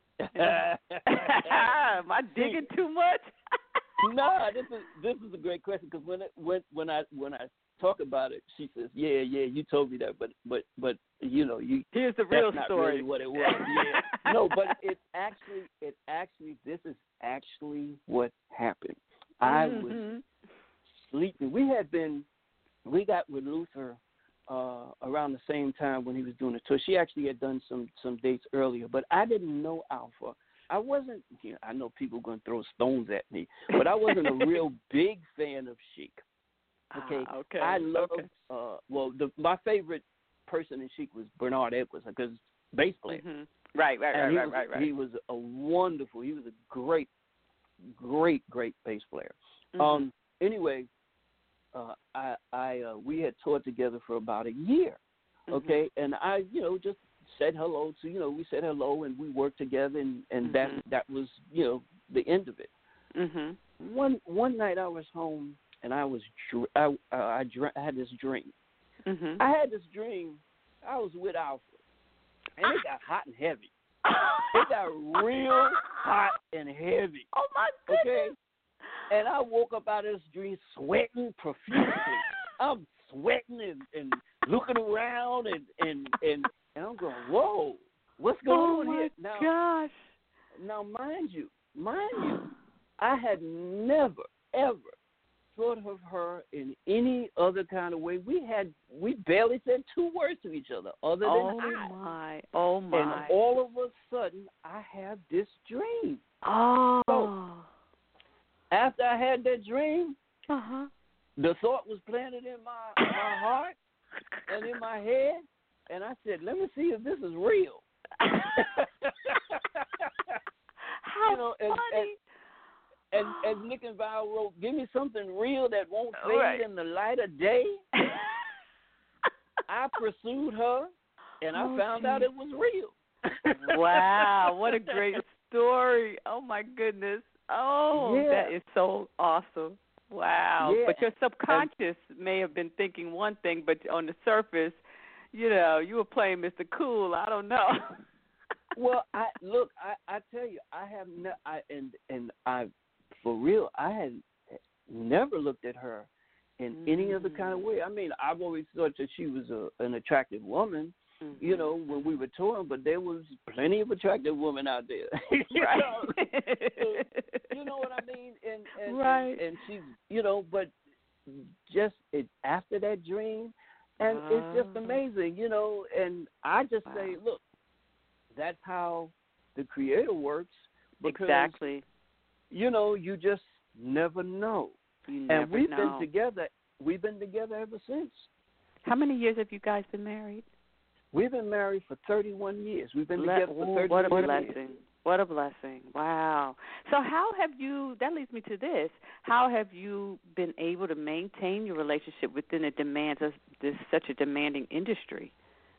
Am I digging too much? No, this is this is a great question, because when it, when when I when I talk about it, she says, "Yeah, yeah, you told me that, but but but you know, you here's the real that's story. Not really what it was." Yeah, no, but it actually it actually this is actually what happened. I mm-hmm. was sleeping. We had been we got with Luther uh, around the same time when he was doing the tour. She actually had done some some dates earlier, but I didn't know Alpha. I wasn't, you know, I know people are going to throw stones at me, but I wasn't a real big fan of Chic. Okay. Ah, okay. I love, okay. uh, well, the, my favorite person in Chic was Bernard Edwards, because bass player. Mm-hmm. Right, right, right, right, was, right, right. He was a wonderful, he was a great, great, great bass player. Mm-hmm. Um. Anyway, uh, I, I, uh, we had toured together for about a year. Okay, mm-hmm. and I, you know, just said hello to, you know, we said hello and we worked together, and, and mm-hmm. that that was, you know, the end of it. Mm-hmm. One one night I was home and I was I uh, I, dr- I had this dream. Mm-hmm. I had this dream. I was with Alpha, and it got hot and heavy. It got real hot and heavy. Oh my goodness! Okay, and I woke up out of this dream sweating profusely. I'm sweating and, and looking around and and and. And I'm going, whoa, what's going oh on my here? Now, gosh. Now, mind you, mind you, I had never, ever thought of her in any other kind of way. We had, we barely said two words to each other other than oh I. Oh, my, oh, my. And all of a sudden, I have this dream. Oh. So, after I had that dream, uh-huh. the thought was planted in my, my heart and in my head. And I said, let me see if this is real. How you know, as, funny. As, as, as Nick and Val wrote, give me something real that won't fade right. in the light of day. I pursued her, and oh, I found geez. out it was real. Wow, what a great story. Oh, my goodness. Oh, yeah. that is so awesome. Wow. Yeah. But your subconscious and, may have been thinking one thing, but on the surface, you know, you were playing Mister Cool. I don't know. Well, I look. I, I tell you, I have ne- I and and I, for real, I had never looked at her in mm. any other kind of way. I mean, I've always thought that she was a, an attractive woman, mm-hmm. you know, when we were touring. But there was plenty of attractive women out there. you right. know? So, you know what I mean? And and, right. and and she's, you know, but just it, after that dream, and uh, it's just amazing, you know. And I just wow. say, look, that's how the Creator works. Because, exactly. You know, you just never know. You never and we've know. been together. We've been together ever since. How many years have you guys been married? We've been married for thirty-one years. We've been Le- together for thirty-one what a years. blessing. What a blessing. Wow. So how have you, that leads me to this, how have you been able to maintain your relationship within the demands of this such a demanding industry?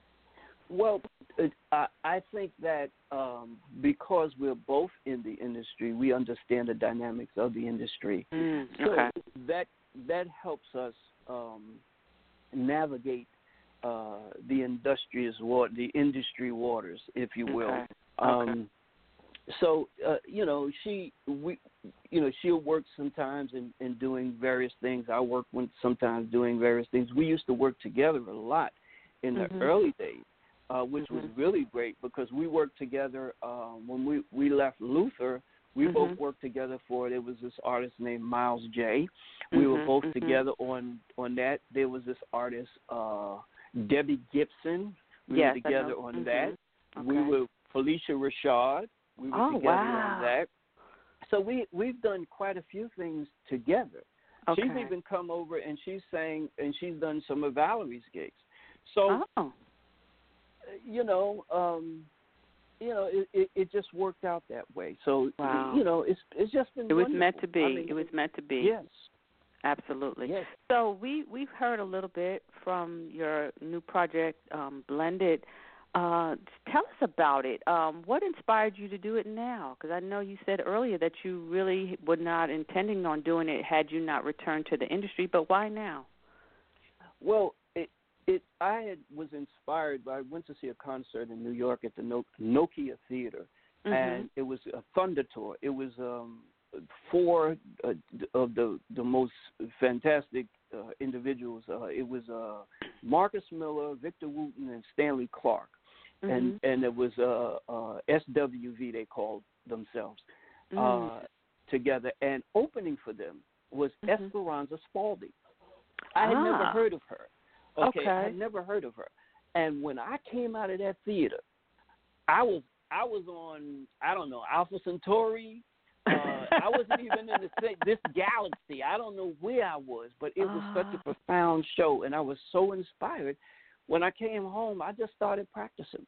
Well, it, I, I think that um, because we're both in the industry, we understand the dynamics of the industry. Mm, so okay. that that helps us um, navigate uh, the industrious water, the industry waters, if you will. Okay. Um, okay. So uh, you know, she we you know she'll work sometimes in, in doing various things. I work with sometimes doing various things. We used to work together a lot in the mm-hmm. early days. Uh, which mm-hmm. was really great because we worked together um, when we, we left Luther. We mm-hmm. both worked together for, there was this artist named Miles J. We mm-hmm. were both mm-hmm. together on, on that. There was this artist, uh, Debbie Gibson. We yes, were together on mm-hmm. that. Okay. We were Felicia Rashad. We were oh, together wow. on that. So we, we've done quite a few things together. Okay. She's even come over and she's sang, and she's done some of Valerie's gigs. So, oh. you know, um, you know, it, it, it just worked out that way. So, wow. you know, it's it's just been It was wonderful. meant to be. I mean, it was meant to be. Yes. Absolutely. Yes. So we, we've heard a little bit from your new project, um, Blended. Uh, tell us about it. Um, what inspired you to do it now? Because I know you said earlier that you really were not intending on doing it had you not returned to the industry, but why now? Well, it, it I had, was inspired by, I went to see a concert in New York at the no- Nokia Theater, mm-hmm. and it was a Thunder Tour. It was um, four uh, of the, the most fantastic uh, individuals. Uh, it was uh, Marcus Miller, Victor Wooten, and Stanley Clark. Mm-hmm. And and it was uh, uh, S W V, they called themselves, mm-hmm. uh, together. And opening for them was mm-hmm. Esperanza Spalding. I had ah. never heard of her. Okay? okay. I had never heard of her. And when I came out of that theater, I was I was on, I don't know, Alpha Centauri. Uh, I wasn't even in the, this galaxy. I don't know where I was, but it was such a profound show, and I was so inspired. When I came home, I just started practicing.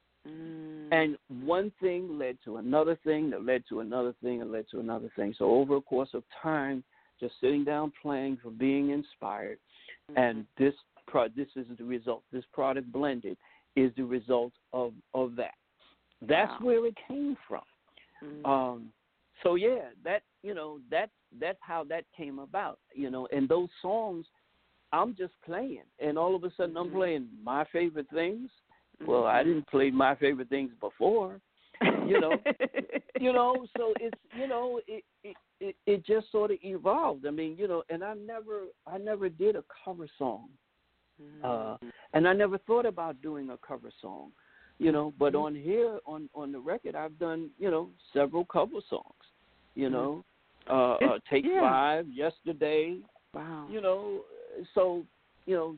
Mm. And one thing led to another thing that led to another thing and led to another thing. So over a course of time, just sitting down playing for being inspired, mm-hmm. and this pro- this is the result. This product, Blended, is the result of, of that. That's wow. where it came from. Mm. Um, so yeah, that you know that that's how that came about. You know, and those songs, I'm just playing, and all of a sudden mm-hmm. I'm playing my favorite things. Mm-hmm. Well, I didn't play my favorite things before, you know. you know, so it's you know it, it it it just sort of evolved. I mean, you know, and I never I never did a cover song, mm-hmm. uh, and I never thought about doing a cover song, you know. But mm-hmm. on here on on the record, I've done you know several cover songs, you know, mm-hmm. uh, uh, Take yeah. Five, Yesterday. Wow. You know, so, you know,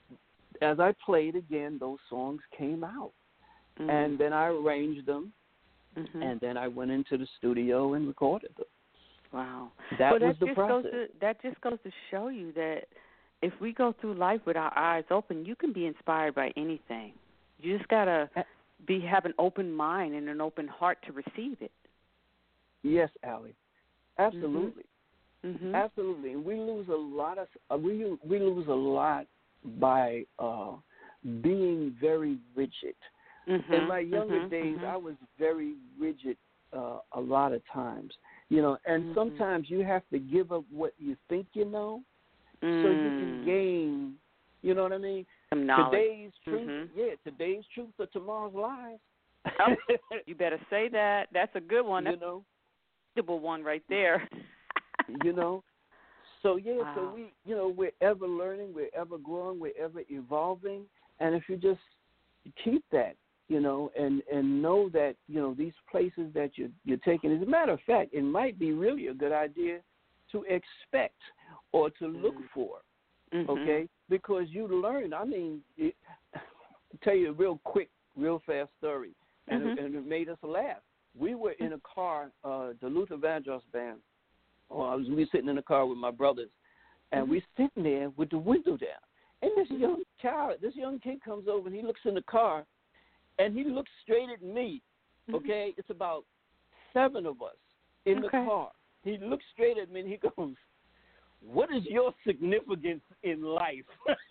as I played again, those songs came out. Mm-hmm. And then I arranged them, mm-hmm. and then I went into the studio and recorded them. Wow. That well, was that the just process. Goes to, that just goes to show you that if we go through life with our eyes open, you can be inspired by anything. You just got to be have an open mind and an open heart to receive it. Yes, Allie. Absolutely. Mm-hmm. Mm-hmm. Absolutely, and we lose a lot of uh, we we lose a lot by uh, being very rigid. Mm-hmm. In my younger mm-hmm. days, mm-hmm. I was very rigid uh, a lot of times, you know. And mm-hmm. sometimes you have to give up what you think you know, mm. so you can gain. You know what I mean? Some knowledge. Today's truth, mm-hmm. yeah. Today's truth or tomorrow's lies. Oh, you better say that. That's a good one. That's you know, a good one right there. you know, so yeah, wow. so we, you know, we're ever learning, we're ever growing, we're ever evolving, and if you just keep that, you know, and, and know that, you know, these places that you're, you're taking, as a matter of fact, it might be really a good idea to expect or to look mm-hmm. for, mm-hmm. okay? Because you learn. I mean, it, I'll tell you a real quick, real fast story, and, mm-hmm. it, and it made us laugh. We were in a car, uh, the Luther Vandross band. Oh, I was, we were sitting in a car with my brothers, and mm-hmm. we sitting there with the window down. And this young child, this young kid comes over, and he looks in the car, and he looks straight at me, okay? Mm-hmm. It's about seven of us in okay. the car. He looks straight at me, and he goes, "What is your significance in life?"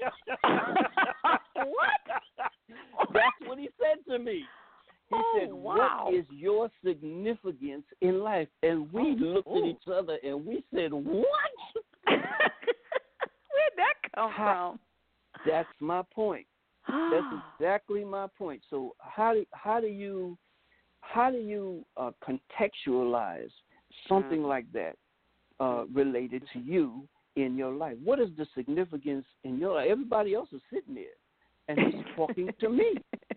What? That's what he said to me. He oh, said, wow. "What is your significance in life?" And we oh, looked ooh. at each other, and we said, "What?" Where'd that come how, from? That's my point. That's exactly my point. So how do how do you how do you uh, contextualize something mm. like that uh, related to you in your life? What is the significance in your life? Everybody else is sitting there, and he's talking to me.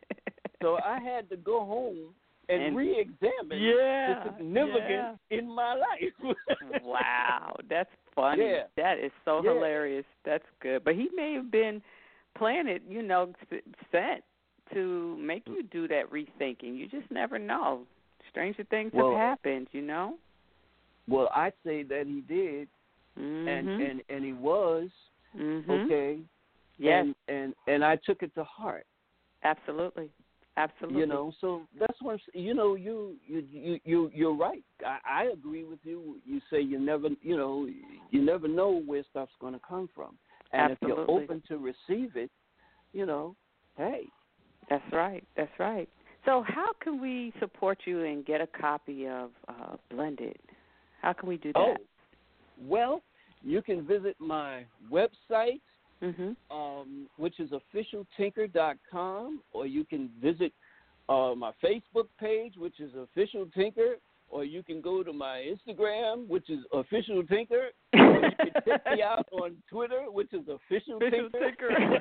So I had to go home and, and re-examine yeah, the significance yeah. in my life. Wow, that's funny. Yeah. That is so yeah. hilarious. That's good. But he may have been planted, you know, sent to make you do that rethinking. You just never know. Stranger things well, have happened, you know? Well, I'd say that he did, mm-hmm. and, and, and he was, mm-hmm. okay? Yes. And, and, and I took it to heart. Absolutely. Absolutely. You know, so that's what you know. You you you you you're right. I, I agree with you. You say you never, you know, you never know where stuff's going to come from, and Absolutely. if you're open to receive it, you know, hey. That's right. That's right. So, how can we support you and get a copy of uh, Blended? How can we do that? Oh, well, you can visit my website. Mm-hmm. Um, which is official tinker dot com, or you can visit uh, my Facebook page, which is Official Tinker, or you can go to my Instagram, which is Official Tinker, or you can check me out on Twitter, which is Official, official Tinker. Tinker.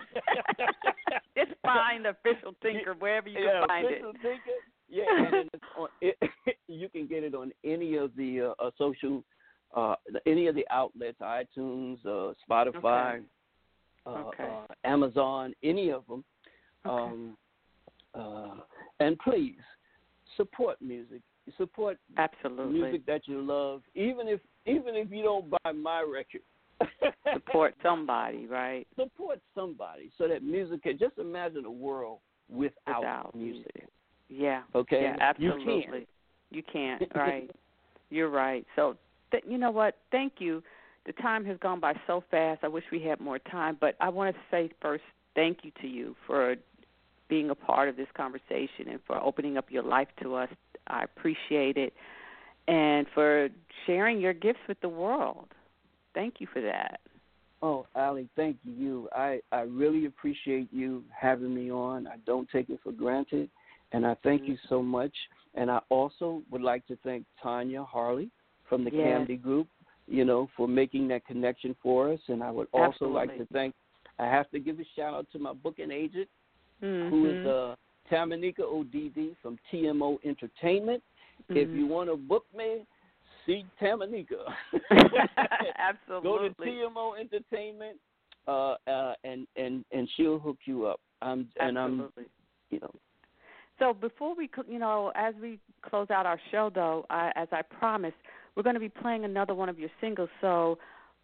Just find Official Tinker wherever you yeah, can find Official it. Tinker. Yeah, and then it's on, it, you can get it on any of the uh, uh, social, uh, any of the outlets, iTunes, uh, Spotify. Okay. Uh, okay. uh, Amazon, any of them. Okay. Um, uh, and please support music. Support Absolutely. music that you love, even if even if you don't buy my record. Support somebody, right? Support somebody so that music can. Just imagine a world without, without music. music. Yeah. Okay. Yeah, absolutely. You can't. You can't. Right. You're right. So, th- you know what? Thank you. The time has gone by so fast. I wish we had more time. But I want to say first thank you to you for being a part of this conversation and for opening up your life to us. I appreciate it. And for sharing your gifts with the world. Thank you for that. Oh, Allie, thank you. I, I really appreciate you having me on. I don't take it for granted. And I thank mm-hmm. you so much. And I also would like to thank Tanya Harley from the yes. Camdy Group, you know, for making that connection for us. And I would also Absolutely. like to thank, I have to give a shout out to my booking agent, mm-hmm. who is uh, Tamanika O D D from T M O Entertainment. Mm-hmm. If you want to book me, see Tamanika. Absolutely. Go to T M O Entertainment, uh, uh, and, and, and she'll hook you up. I'm, and Absolutely. I'm, you know. So before we, you know, as we close out our show, though, I, as I promised, we're going to be playing another one of your singles. So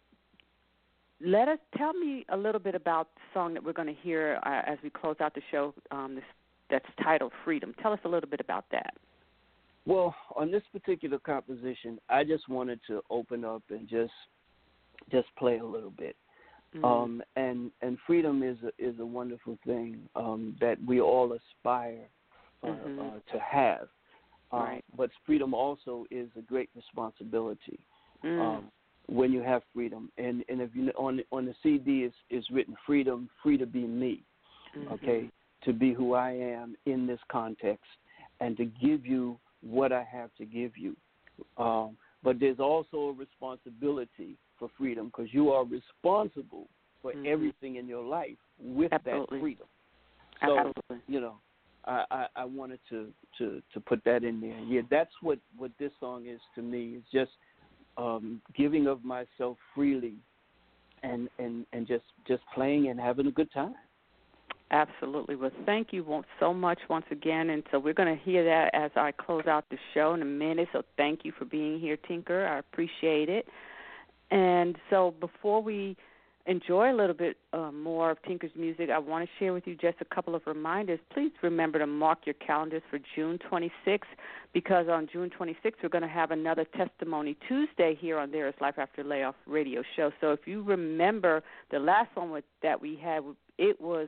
let us tell me a little bit about the song that we're going to hear uh, as we close out the show. Um, this, that's titled "Freedom." Tell us a little bit about that. Well, on this particular composition, I just wanted to open up and just just play a little bit. Mm-hmm. Um, and and freedom is a, is a wonderful thing um, that we all aspire uh, mm-hmm. uh, to have. Right. Um, but freedom also is a great responsibility mm. um, when you have freedom. And and if you on on the C D is is written freedom, free to be me. Mm-hmm. Okay, to be who I am in this context, and to give you what I have to give you. Um, but there's also a responsibility for freedom because you are responsible for mm-hmm. everything in your life with Absolutely. that freedom. So, Absolutely. you know, I, I, I wanted to, to, to put that in there. Yeah, that's what, what this song is to me. It's just um, giving of myself freely and, and, and just, just playing and having a good time. Absolutely. Well, thank you so much once again. And so we're going to hear that as I close out the show in a minute. So thank you for being here, Tinker. I appreciate it. And so before we enjoy a little bit uh, more of Tinker's music, I want to share with you just a couple of reminders. Please remember to mark your calendars for June twenty-sixth, because on June twenty-sixth we're going to have another Testimony Tuesday here on There Is Life After Layoff radio show. So if you remember the last one with, that we had, it was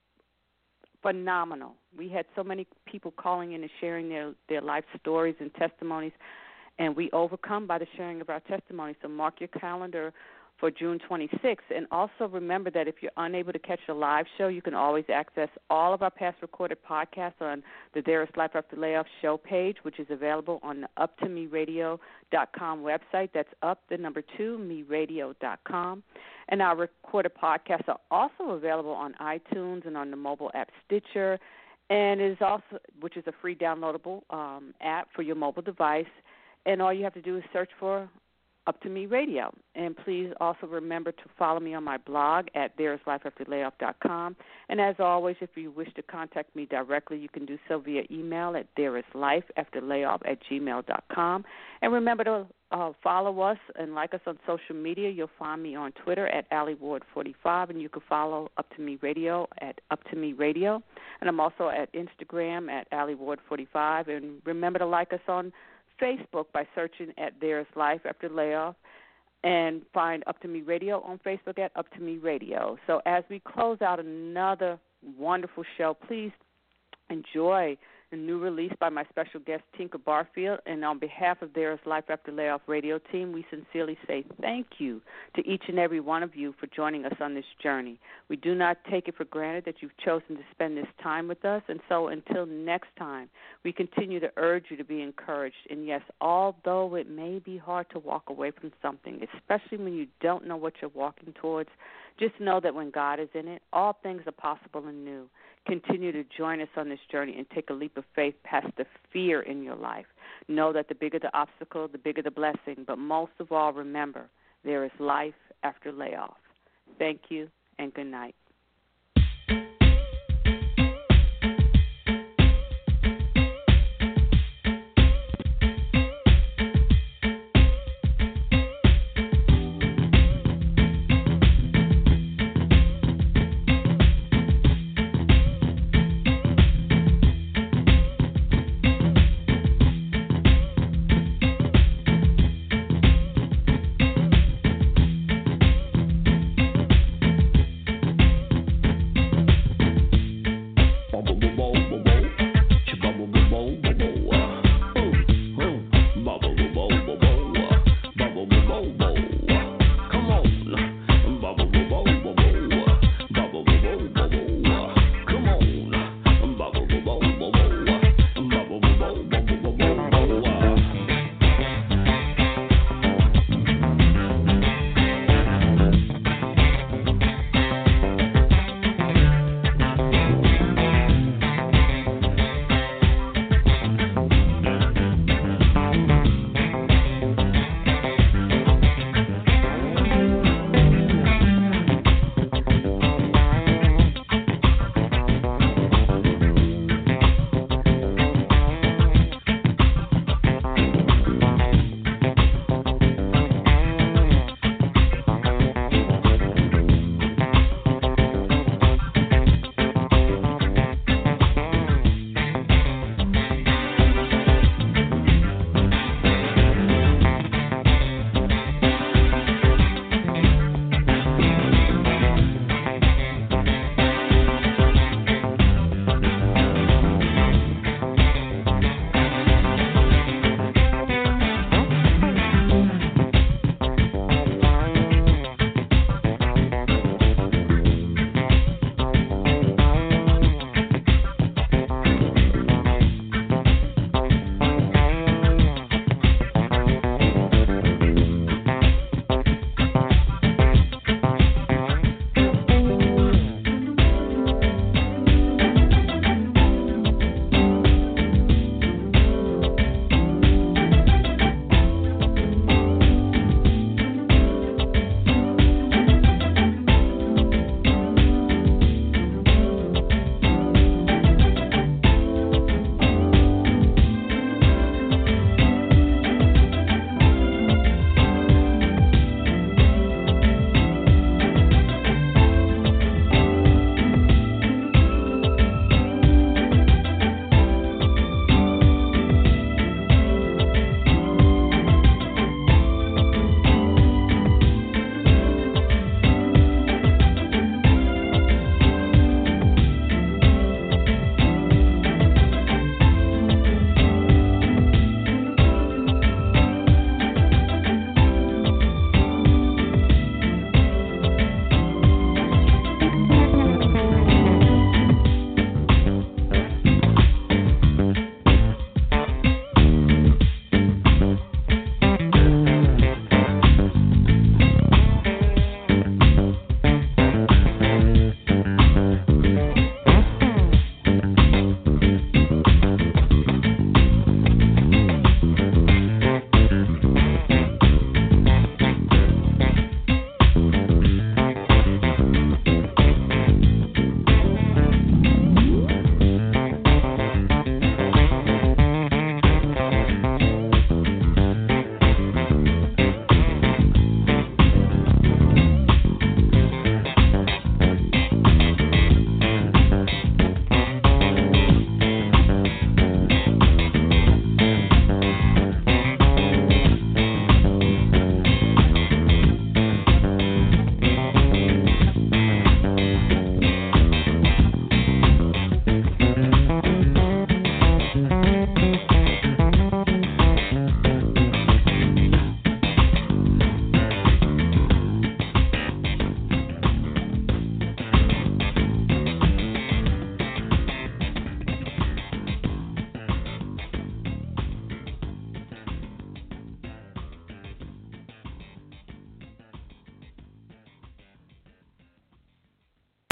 phenomenal. We had so many people calling in and sharing their, their life stories and testimonies, and we overcome by the sharing of our testimonies. So mark your calendar for June twenty-sixth. And also remember that if you're unable to catch the live show, you can always access all of our past recorded podcasts on the There Is Life After Layoff show page, which is available on the up to me radio dot com website. That's up, the number two, me radio dot com. And our recorded podcasts are also available on iTunes and on the mobile app Stitcher, and it is also, which is a free downloadable um, app for your mobile device. And all you have to do is search for Up to Me Radio. And please also remember to follow me on my blog at there is life after layoff dot com. And as always, if you wish to contact me directly, you can do so via email at there is life after layoff at gmail dot com. And remember to uh, follow us and like us on social media. You'll find me on Twitter at Allie Ward forty-five, and you can follow Up to Me Radio at Up to Me Radio. And I'm also at Instagram at Allie Ward forty-five. And remember to like us on Facebook by searching at There's Life After Layoff, and find Up to Me Radio on Facebook at Up to Me Radio. So as we close out another wonderful show, please enjoy a new release by my special guest, Tinker Barfield. And on behalf of There's Life After Layoff radio team, we sincerely say thank you to each and every one of you for joining us on this journey. We do not take it for granted that you've chosen to spend this time with us. And so until next time, we continue to urge you to be encouraged. And yes, although it may be hard to walk away from something, especially when you don't know what you're walking towards, just know that when God is in it, all things are possible and new. Continue to join us on this journey and take a leap of faith past the fear in your life. Know that the bigger the obstacle, the bigger the blessing. But most of all, remember, there is life after layoff. Thank you and good night.